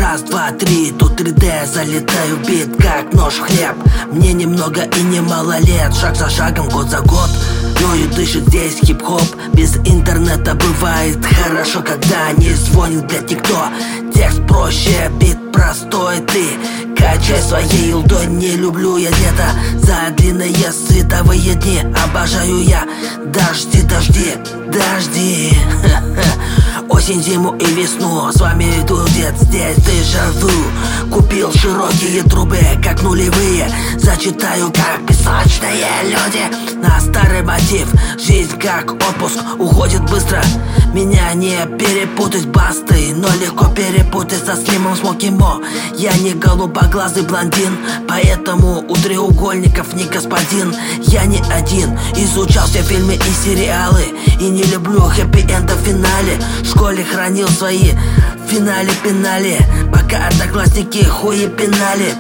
Раз, два, три, тут 3D, залетаю в бит, как нож в хлеб. Мне немного и немало лет, шаг за шагом, год за год. Ну и дышит здесь хип-хоп. Без интернета бывает хорошо, когда не звонит, блядь, никто. Текст проще, бит простой, ты качай своей лдой. Не люблю я лето за длинные световые дни. Обожаю я дожди, дожди, дожди. Осень, зиму и весну, с вами иду, дед, здесь дежавю. Купил широкие трубы, как нулевые. Зачитаю, как песочные люди. На старый мотив, жизнь как отпуск, уходит быстро. Меня не перепутать бастой, но легко перепутать со Слимом Смоки Мо. Я не голубоглазый блондин, поэтому у треугольников не господин. Я не один, изучал все фильмы и сериалы, и не люблю хэппи-энда в финале. В школе хранил свои в финале пенали, пока одноклассники хуи пинали.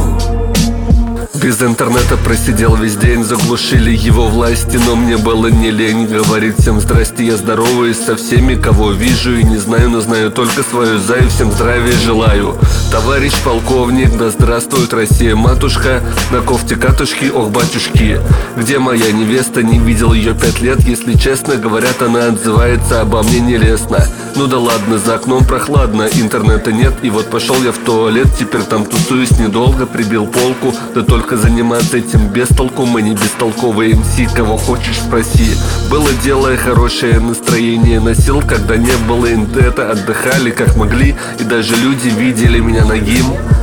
Без интернета просидел весь день, заглушили его власти, но мне было не лень говорить всем здрасте. Я здороваюсь со всеми, кого вижу и не знаю, но знаю только свою за и всем здравия желаю. Товарищ полковник, да здравствует Россия, матушка, на кофте катушки, ох, батюшки. Где моя невеста, не видел ее 5 лет, если честно, говорят, она отзывается обо мне нелестно. Ну да ладно, за окном прохладно, интернета нет, и вот пошел я в туалет, теперь там тусуюсь недолго, прибил полку, да только заниматься этим без толку, мы не бестолковые МС, кого хочешь спроси. Было дело, хорошее настроение носил, когда не было интернета, отдыхали как могли, и даже люди видели меня нагим.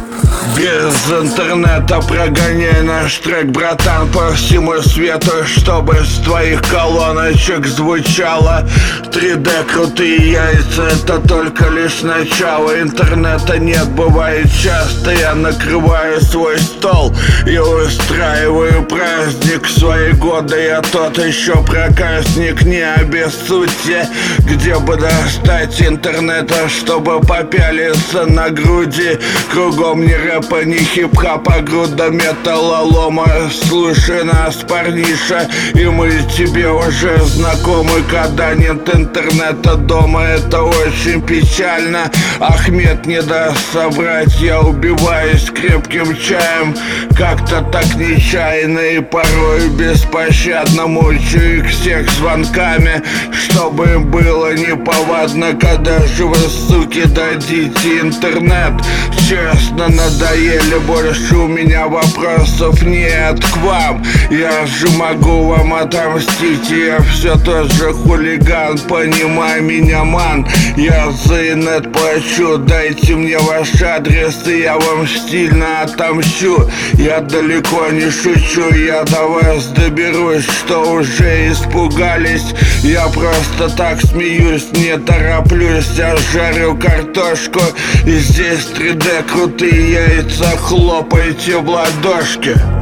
Без интернета прогоняй наш трек, братан, по всему свету, чтобы с твоих колоночек звучало 3D крутые яйца, это только лишь начало. Интернета нет, бывает часто. Я накрываю свой стол и устраиваю праздник. Свои годы я тот еще проказник, не обессудьте. Где бы достать интернета, чтобы попялиться на груди? Кругом не рэпа, не хип-хапа, груда металлолома. Слушай нас, парниша, и мы тебе уже знакомы. Когда нет интернета дома, это очень печально. Ахмед не даст соврать, я убиваюсь крепким чаем. Как-то так нечаянно и порой беспощадно мучаю их всех звонками, чтобы им было неповадно. Когда же вы, суки, дадите интернет? Честно, надоели, больше у меня вопросов нет к вам. Я же могу вам отомстить, я все тот же хулиган, понимай меня, ман. Я за инет плачу, дайте мне ваш адрес, и я вам стильно отомщу. Я далеко не шучу, я до вас доберусь, что уже испугались. Я просто так смеюсь, не тороплюсь, я жарю картошку, и здесь 3D крутые яйца, хлопайте в ладошки.